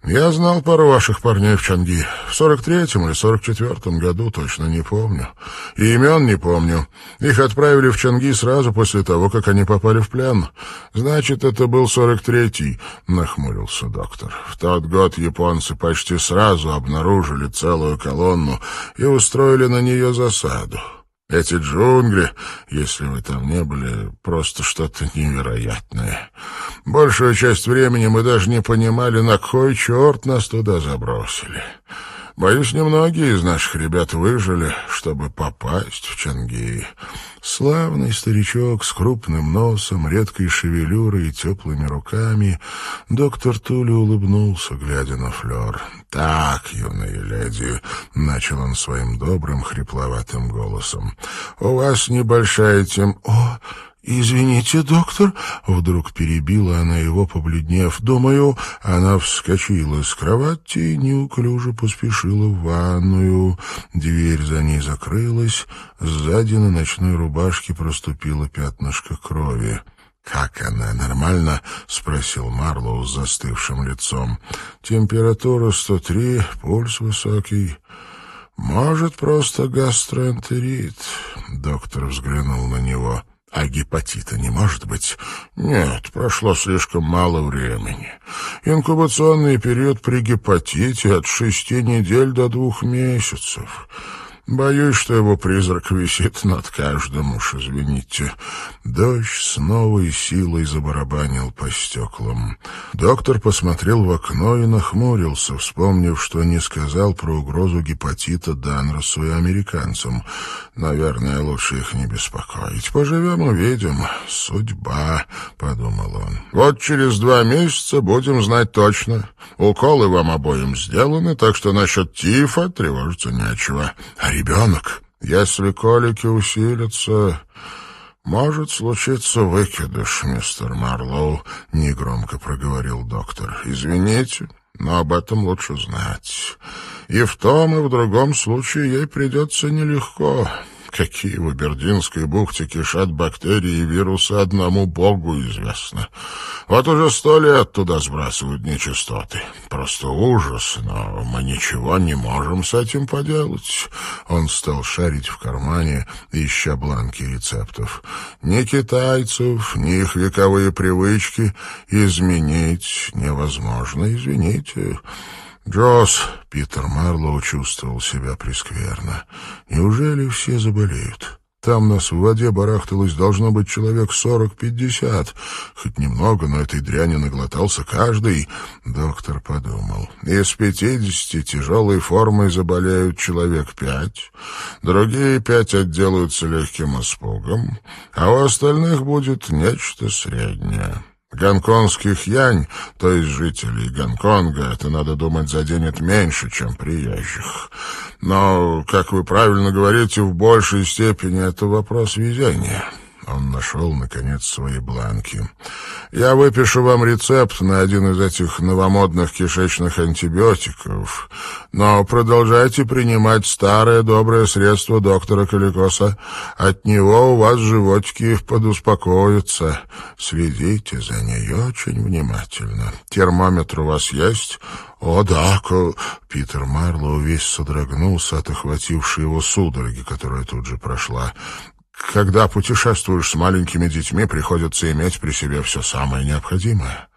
Я знал пару ваших парней в Чанги. В 43-м или 44-м году, точно не помню. И имен не помню. Их отправили в Чанги сразу после того, как они попали в плен. Значит, это был 43-й, нахмурился доктор. В тот год японцы почти сразу обнаружили целую колонну и устроили на нее засаду. Эти джунгли, если вы там не были, просто что-то невероятное. Большую часть времени мы даже не понимали, на кой черт нас туда забросили. Боюсь, немногие из наших ребят выжили, чтобы попасть в Чанги. Славный старичок с крупным носом, редкой шевелюрой и теплыми руками, доктор Тули улыбнулся, глядя на Флёр. «Так, юная леди», — начал он своим добрым, хрипловатым голосом, — «у вас небольшая тем...» «О, извините, доктор», — вдруг перебила она его, побледнев. «Думаю...» Она вскочила с кровати и неуклюже поспешила в ванную. Дверь за ней закрылась. Сзади на ночной рубашке проступило пятнышко крови. «Как она, нормально?» — спросил Марлоу с застывшим лицом. «Температура 103, пульс высокий. Может, просто гастроэнтерит». Доктор взглянул на него. «А гепатита не может быть?» «Нет, прошло слишком мало времени. Инкубационный период при гепатите от 6 недель до 2 месяцев. Боюсь, что его призрак висит над каждым, уж извините». Дождь с новой силой забарабанил по стеклам. Доктор посмотрел в окно и нахмурился, вспомнив, что не сказал про угрозу гепатита Данросу и американцам. «Наверное, лучше их не беспокоить. Поживем — увидим. Судьба», — подумал он. «Вот через 2 месяца будем знать точно. Уколы вам обоим сделаны, так что насчет тифа тревожиться нечего. А ребенок? Если колики усилятся, может случиться выкидыш, мистер Марлоу», — негромко проговорил доктор. «Извините, но об этом лучше знать. И в том, и в другом случае ей придется нелегко. Какие в Абердинской бухте кишат бактерии и вирусы, одному Богу известно. Вот уже 100 лет туда сбрасывают нечистоты. Просто ужас, но мы ничего не можем с этим поделать». Он стал шарить в кармане, ища бланки рецептов. «Ни китайцев, ни их вековые привычки изменить невозможно, извините». «Джосс», — Питер Марлоу чувствовал себя прескверно. «Неужели все заболеют? Там нас в воде барахталось должно быть человек 40-50. Хоть немного, но этой дряни наглотался каждый». Доктор подумал. «Из 50 тяжелой формой заболеют человек 5, другие 5 отделаются легким испугом, а у остальных будет нечто среднее». Гонконгских янь, то есть жителей Гонконга, это, надо думать, заденет меньше, чем приезжих. Но, как вы правильно говорите, в большей степени это вопрос везения». Он нашел, наконец, свои бланки. «Я выпишу вам рецепт на один из этих новомодных кишечных антибиотиков, но продолжайте принимать старое доброе средство доктора Каликоса. От него у вас животики подуспокоятся. Следите за ней очень внимательно. Термометр у вас есть?» «О, да». Питер Марлоу весь содрогнулся от охватившей его судороги, которая тут же прошла. «Когда путешествуешь с маленькими детьми, приходится иметь при себе все самое необходимое».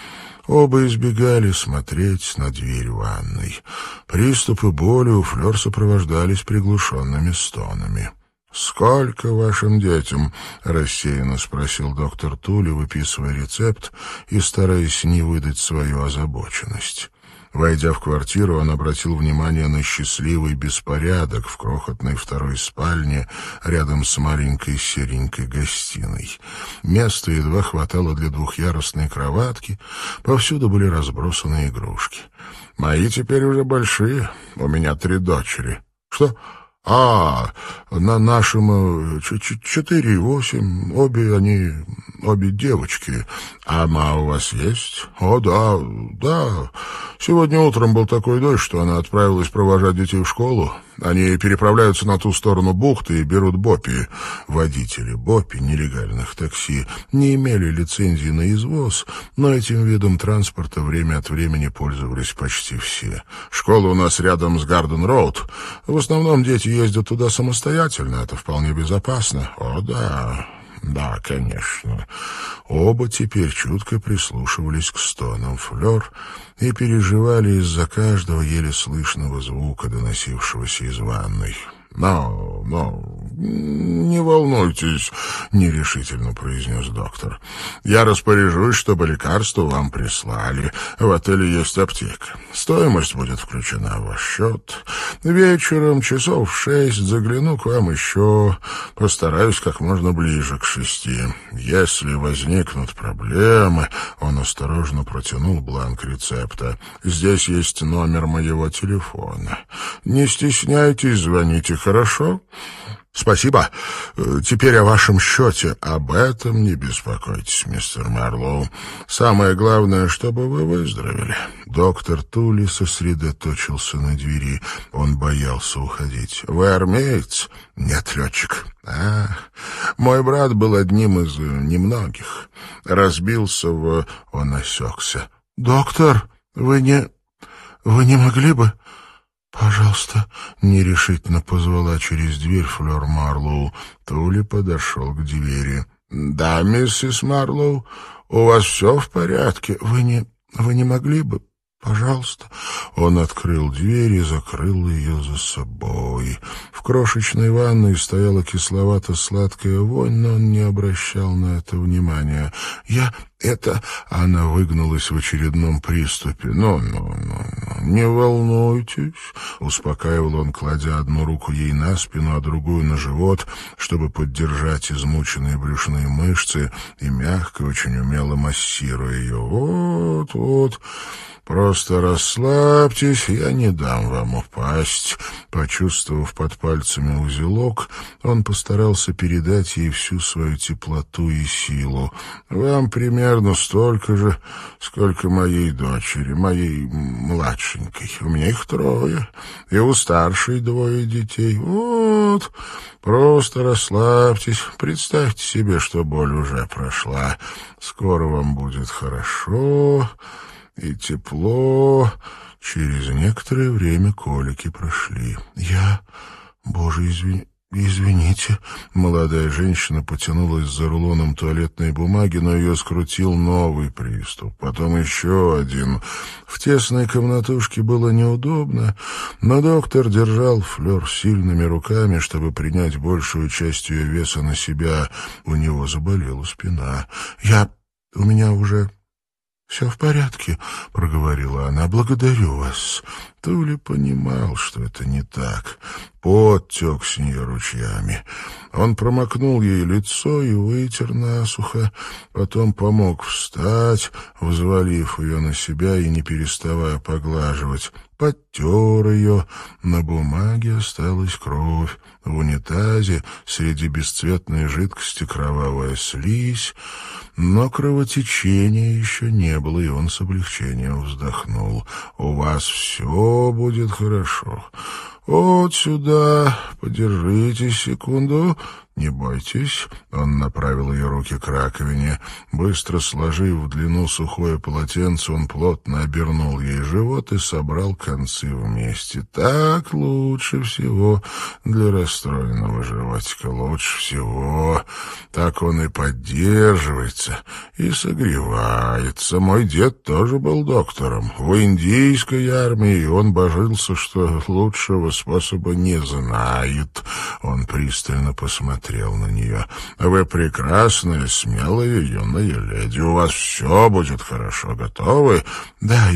Оба избегали смотреть на дверь ванной. Приступы боли у Флёр сопровождались приглушенными стонами. «Сколько вашим детям?» — рассеянно спросил доктор Тули, выписывая рецепт и стараясь не выдать свою озабоченность. Войдя в квартиру, он обратил внимание на счастливый беспорядок в крохотной второй спальне рядом с маленькой серенькой гостиной. Места едва хватало для двухъярусной кроватки, повсюду были разбросаны игрушки. «Мои теперь уже большие, у меня 3 дочери». «Что?» «На нашем 4 и 8, обе они обе девочки. Она у вас есть? О, да. Сегодня утром был такой дождь, что она отправилась провожать детей в школу. Они переправляются на ту сторону бухты и берут бопи. Водители бопи нелегальных такси не имели лицензии на извоз, но этим видом транспорта время от времени пользовались почти все. Школа у нас рядом с Гарден-Роуд. В основном дети ездят туда самостоятельно, это вполне безопасно. О, да. Да, конечно. Оба теперь чутко прислушивались к стонам Флёр и переживали из-за каждого еле слышного звука, доносившегося из ванной. «Но, не волнуйтесь», — нерешительно произнес доктор. «Я распоряжусь, чтобы лекарства вам прислали. В отеле есть аптека. Стоимость будет включена в ваш счет. Вечером часов в 6 загляну к вам еще. Постараюсь как можно ближе к 6. Если возникнут проблемы...» Он осторожно протянул бланк рецепта. «Здесь есть номер моего телефона. Не стесняйтесь, звоните, хорошо?» «Спасибо. Теперь о вашем счете. Об этом не беспокойтесь, мистер Марлоу. Самое главное, чтобы вы выздоровели». Доктор Тули сосредоточился на двери. Он боялся уходить. «Вы армеец?» «Нет, летчик». Мой брат был одним из немногих. Разбился в...» Он осекся. «Доктор, вы не могли бы...» «Пожалуйста», — нерешительно позвала через дверь Флёр Марлоу. Тули подошел к двери. «Да, миссис Марлоу, у вас все в порядке? Вы не могли бы, пожалуйста?» Он открыл дверь и закрыл ее за собой. В крошечной ванной стояла кисловато-сладкая вонь, но он не обращал на это внимания. Она выгнулась в очередном приступе. «Ну, не волнуйтесь», — успокаивал он, кладя одну руку ей на спину, а другую на живот, чтобы поддержать измученные брюшные мышцы и мягко, очень умело массируя ее. «Вот. Просто расслабьтесь, я не дам вам упасть». Почувствовав под пальцами узелок, он постарался передать ей всю свою теплоту и силу. «Вам примерно столько же, сколько моей дочери, моей младшенькой. У меня их 3, и у старшей 2 детей. Вот, просто расслабьтесь, представьте себе, что боль уже прошла. Скоро вам будет хорошо и тепло». Через некоторое время колики прошли. «Боже, извините». Молодая женщина потянулась за рулоном туалетной бумаги, но ее скрутил новый приступ, потом еще один. В тесной комнатушке было неудобно, но доктор держал Флёр сильными руками, чтобы принять большую часть ее веса на себя. У него заболела спина. «У меня уже все в порядке», — проговорила она. «Благодарю вас». Тули понимал, что это не так. Пот тек с нее ручьями. Он промокнул ей лицо и вытер насухо, потом помог встать, взвалив ее на себя и не переставая поглаживать. Подтер ее. На бумаге осталась кровь. В унитазе среди бесцветной жидкости кровавая слизь, но кровотечения еще не было, и он с облегчением вздохнул. «У вас все будет хорошо. Вот сюда, подержитесь секунду. Не бойтесь». Он направил ее руки к раковине. Быстро сложив в длину сухое полотенце, он плотно обернул ей живот и собрал концы вместе. «Так лучше всего для расстроенного животика. Лучше всего. Так он и поддерживается, и согревается. Мой дед тоже был доктором в индийской армии, и он божился, что лучшего способа не знает». Он пристально посмотрел на нее. «Вы прекрасная, смелая, юная леди. У вас все будет хорошо. Готовы?» «Да,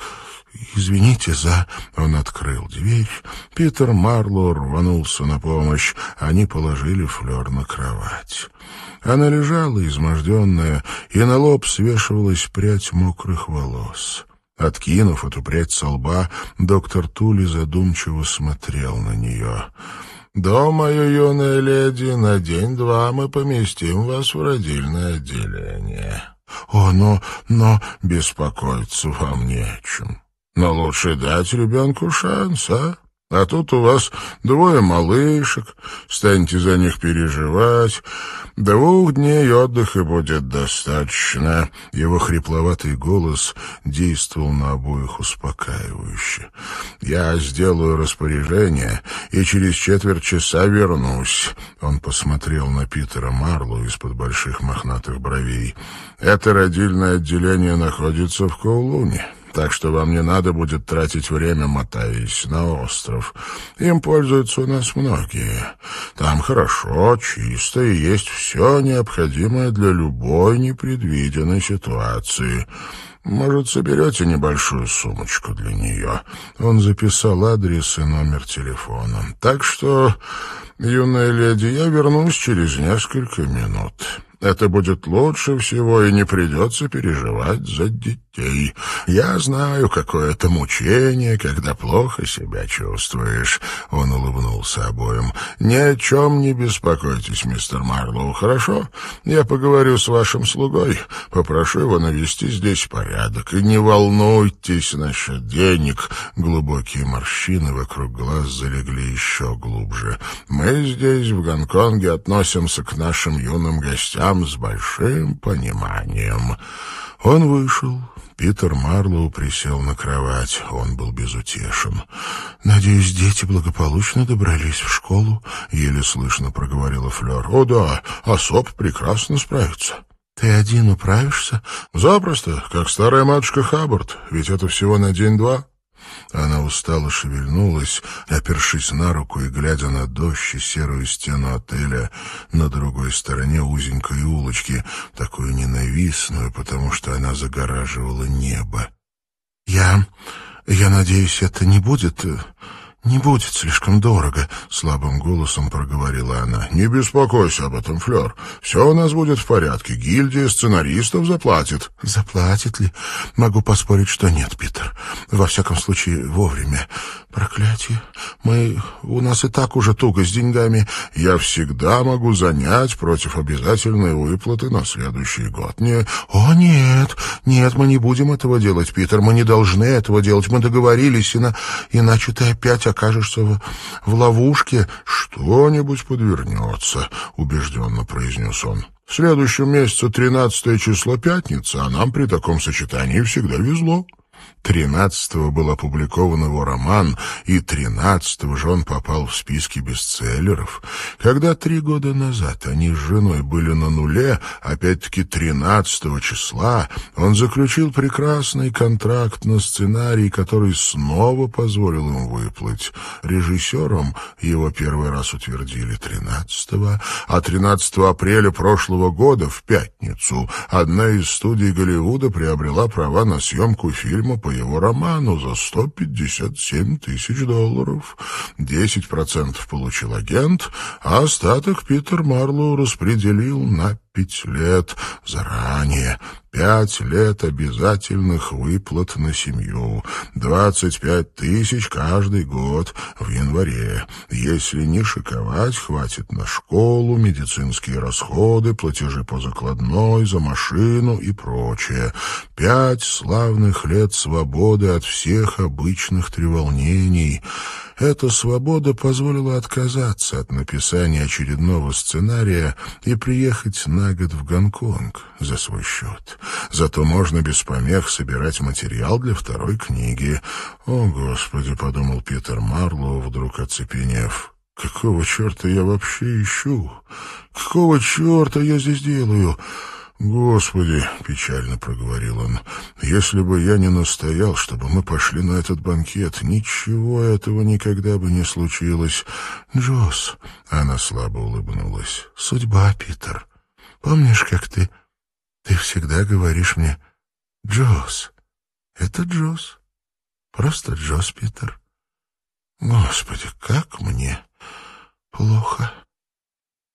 извините за...» Он открыл дверь. Питер Марлоу рванулся на помощь. Они положили Флёр на кровать. Она лежала, изможденная, и на лоб свешивалась прядь мокрых волос. Откинув эту прядь со лба, доктор Тули задумчиво смотрел на нее. Думаю, юная леди, на день-два мы поместим вас в родильное отделение». «О, но беспокоиться вам не о чем. Но лучше дать ребенку шанс, а? А тут у вас двое малышек, станете за них переживать. 2 дней отдыха будет достаточно». Его хрипловатый голос действовал на обоих успокаивающе. «Я сделаю распоряжение и через 15 минут вернусь». Он посмотрел на Питера Марлоу из-под больших мохнатых бровей. «Это родильное отделение находится в Коулуне. Так что вам не надо будет тратить время, мотаясь на остров. Им пользуются у нас многие. Там хорошо, чисто и есть все необходимое для любой непредвиденной ситуации. Может, соберете небольшую сумочку для нее?» Он записал адрес и номер телефона. «Так что, юная леди, я вернусь через несколько минут. Это будет лучше всего, и не придется переживать за детей. Я знаю, какое это мучение, когда плохо себя чувствуешь». Он улыбнулся обоим. «Ни о чем не беспокойтесь, мистер Марлоу, хорошо? Я поговорю с вашим слугой, попрошу его навести здесь порядок. И не волнуйтесь насчет денег». Глубокие морщины вокруг глаз залегли еще глубже. «Мы здесь, в Гонконге, относимся к нашим юным гостям с большим пониманием». Он вышел. Питер Марлоу присел на кровать. Он был безутешен. «Надеюсь, дети благополучно добрались в школу?» — еле слышно проговорила Флёр. «О да, Осоп прекрасно справится». «Ты один управишься?» «Запросто, как старая матушка Хаббард. Ведь это всего на день-два». Она устало шевельнулась, опершись на руку и глядя на дождь и серую стену отеля на другой стороне узенькой улочки, такую ненавистную, потому что она загораживала небо. «Я надеюсь, это не будет слишком дорого», — слабым голосом проговорила она. «Не беспокойся об этом, Флёр. Все у нас будет в порядке. Гильдия сценаристов заплатит». «Заплатит ли? Могу поспорить, что нет, Питер. Во всяком случае, вовремя. Проклятие. У нас и так уже туго с деньгами. Я всегда могу занять против обязательной выплаты на следующий год. О, нет, мы не будем этого делать, Питер. Мы не должны этого делать. Мы договорились, иначе ты опять окажешься в ловушке». «Что-нибудь подвернется», — убежденно произнес он. «В следующем месяце 13 число пятница, а нам при таком сочетании всегда везло». 13-го был опубликован его роман, и 13-го же он попал в списки бестселлеров. Когда 3 года назад они с женой были на нуле, опять-таки 13 числа, он заключил прекрасный контракт на сценарий, который снова позволил им выплыть. Режиссером его первый раз утвердили 13-го, а 13 апреля прошлого года, в пятницу, одна из студий Голливуда приобрела права на съемку фильма по его роману за $157 тысяч. 10% получил агент, а остаток Питер Марлоу распределил на 5 лет заранее. 5 лет обязательных выплат на семью. 25 тысяч каждый год в январе. Если не шиковать, хватит на школу, медицинские расходы, платежи по закладной, за машину и прочее. 5 славных лет свободы от всех обычных треволнений. Эта свобода позволила отказаться от написания очередного сценария и приехать на год в Гонконг за свой счет. Зато можно без помех собирать материал для 2-й книги. «О, Господи!» — подумал Питер Марлоу, вдруг оцепенев. «Какого черта я вообще ищу? Какого черта я здесь делаю?» «Господи!» — печально проговорил он. «Если бы я не настоял, чтобы мы пошли на этот банкет, ничего этого никогда бы не случилось». «Джосс!» — она слабо улыбнулась. «Судьба, Питер. Помнишь, как ты всегда говоришь мне: Джосс, это Джосс. Просто Джосс, Питер. Господи, как мне плохо».